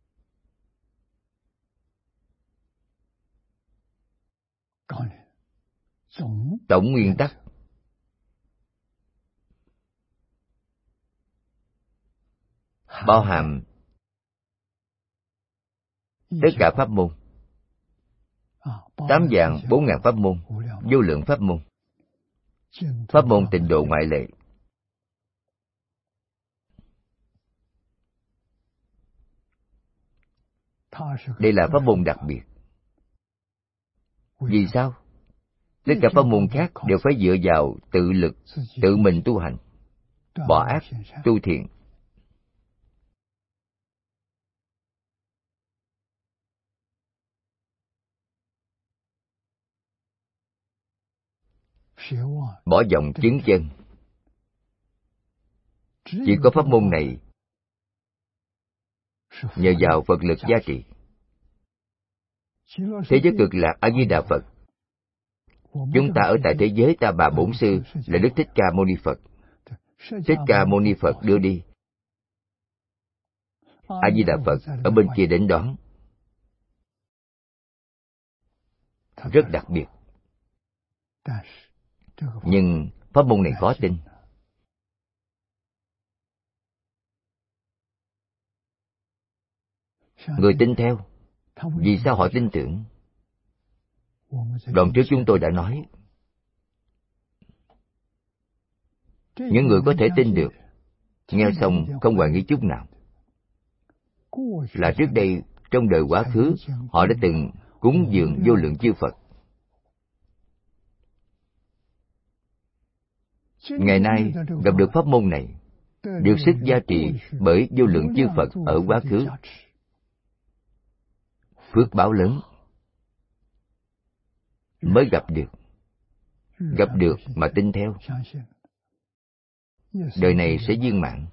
tổng nguyên tắc, bao hàm tất cả pháp môn, 8 vạn 4.000 pháp môn, vô lượng pháp môn. Pháp môn tịnh độ ngoại lệ. Đây là pháp môn đặc biệt. Vì sao? Tất cả pháp môn khác đều phải dựa vào tự lực, tự mình tu hành, bỏ ác, tu thiện. Bỏ vọng chứng chân. Chỉ có pháp môn này nhờ vào Phật lực gia trì Thế giới cực lạc A Di Đà Phật. Chúng ta ở tại thế giới Ta Bà Bổn Sư là Đức Thích Ca Mâu Ni Phật. Thích Ca Mâu Ni Phật đưa đi, A Di Đà Phật ở bên kia đến đón. Rất đặc biệt. Nhưng pháp môn này khó tin. Người tin theo, vì sao họ tin tưởng? Đoạn trước chúng tôi đã nói, những người có thể tin được, nghe xong không hoài nghi chút nào, là trước đây trong đời quá khứ họ đã từng cúng dường vô lượng chư Phật. Ngày nay gặp được pháp môn này, được sức gia trì bởi vô lượng chư Phật ở quá khứ, phước báo lớn mới gặp được mà tin theo. Đời này sẽ viên mãn,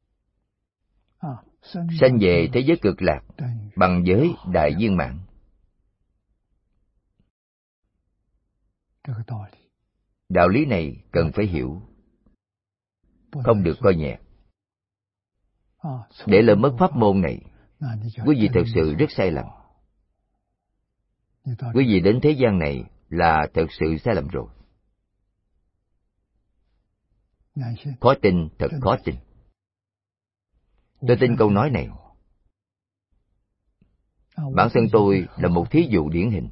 sanh về thế giới cực lạc bằng giới đại viên mãn. Đạo lý này cần phải hiểu, không được coi nhẹ. Để lỡ mất pháp môn này, quý vị thật sự rất sai lầm. Quý vị đến thế gian này là thật sự sai lầm rồi. Khó tin, thật khó tin. Tôi tin câu nói này. Bản thân tôi là một thí dụ điển hình.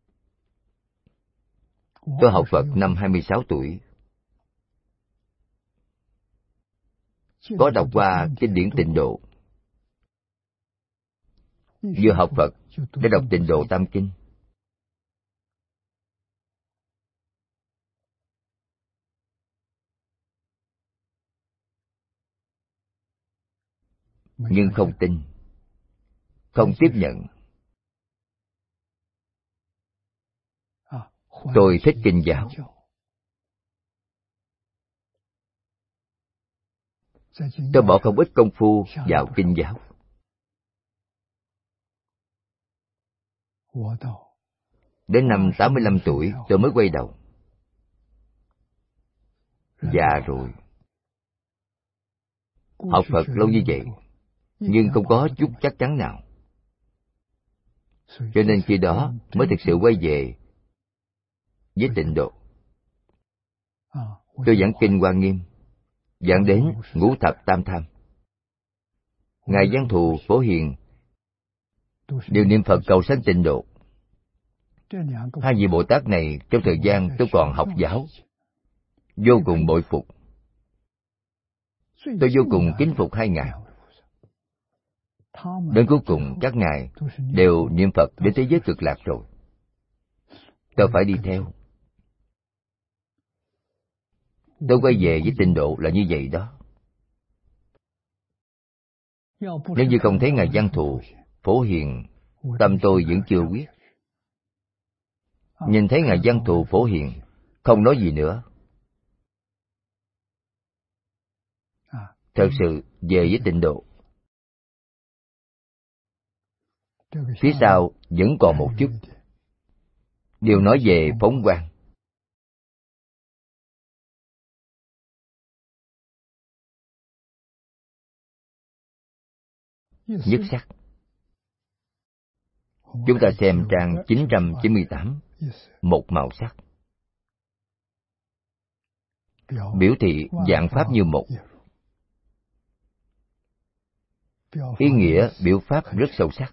Tôi học Phật năm 26 tuổi. Có đọc qua kinh điển Tịnh Độ. Vừa học Phật đã đọc Tịnh Độ Tam Kinh. Nhưng không tin, không tiếp nhận. Tôi thích kinh giáo. Tôi bỏ không ít công phu vào kinh giáo. Đến năm 85 tuổi tôi mới quay đầu. Già rồi. Học Phật lâu như vậy, nhưng không có chút chắc chắn nào. Cho nên khi đó mới thực sự quay về với Tịnh Độ. Tôi giảng kinh Hoa Nghiêm, giảng đến Ngũ Thập Tam Tham. Ngài Văn Thù, Phổ Hiền đều niệm Phật cầu sanh Tịnh Độ. Hai vị Bồ Tát này trong thời gian tôi còn học giáo, vô cùng bội phục. Tôi vô cùng kính phục hai ngài. Đến cuối cùng các ngài đều niệm Phật đến thế giới cực lạc rồi. Tôi phải đi theo. Tôi quay về với Tịnh Độ là như vậy đó. Nếu như không thấy ngài Văn Thù, Phổ Hiền, tâm tôi vẫn chưa quyết. Nhìn thấy ngài Văn Thù, Phổ Hiền, không nói gì nữa. Thật sự về với Tịnh Độ. Phía sau vẫn còn một chút. Điều nói về phóng quang. Nhất sắc. Chúng ta xem trang 998. Một màu sắc. Biểu thị dạng pháp như một. Ý nghĩa biểu pháp rất sâu sắc.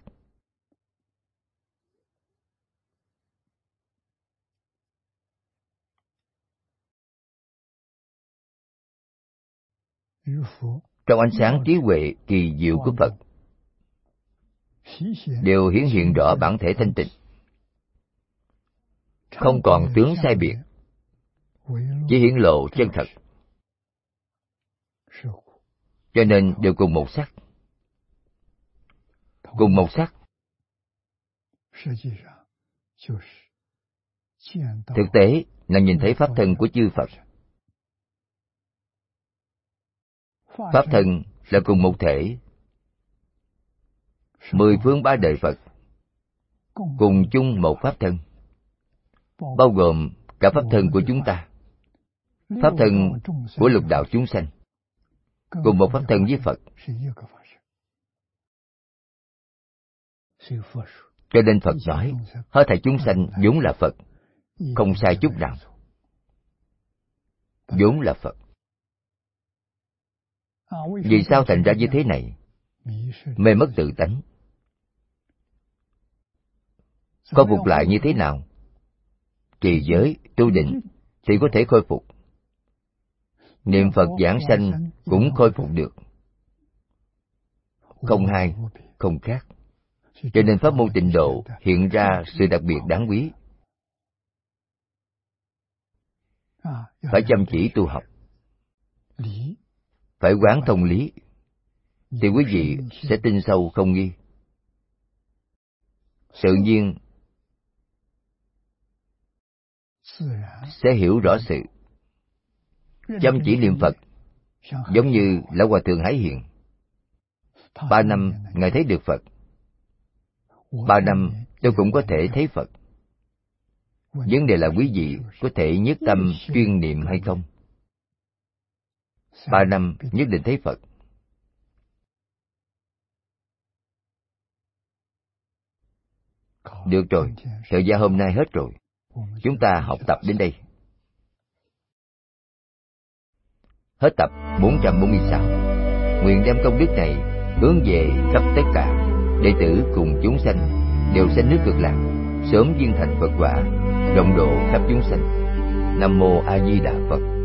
Trong ánh sáng trí huệ kỳ diệu của Phật, đều hiển hiện rõ bản thể thanh tịnh, không còn tướng sai biệt, chỉ hiển lộ chân thật. Cho nên đều cùng một sắc. Cùng một sắc thực tế là nhìn thấy pháp thân của chư Phật. Pháp thân là cùng một thể. 10 phương 3 đời Phật cùng chung một pháp thân, bao gồm cả pháp thân của chúng ta, pháp thân của lục đạo chúng sanh, cùng một pháp thân với Phật. Cho nên Phật nói, hết thảy chúng sanh vốn là Phật, không sai chút nào, vốn là Phật. Vì sao thành ra như thế này? Mê mất tự tánh. Khôi phục lại như thế nào? Trì giới, tu định thì có thể khôi phục. Niệm Phật giảng sanh cũng khôi phục được. Không hai, không khác. Cho nên pháp môn Tịnh Độ hiện ra sự đặc biệt đáng quý. Phải chăm chỉ tu học, phải quán thông lý, thì quý vị sẽ tin sâu không nghi. Tự nhiên sẽ hiểu rõ sự. Chăm chỉ niệm Phật giống như Lão Hòa Thượng Hải Hiện. 3 năm Ngài thấy được Phật. 3 năm tôi cũng có thể thấy Phật. Vấn đề là quý vị có thể nhất tâm chuyên niệm hay không? 3 năm nhất định thấy Phật. Được rồi, thời gian hôm nay hết rồi. Chúng ta học tập đến đây. Hết tập 446. Nguyện đem công đức này hướng về khắp tất cả đệ tử cùng chúng sanh đều sanh nước Cực Lạc, sớm viên thành Phật quả, rộng độ khắp chúng sanh. Nam mô A Di Đà Phật.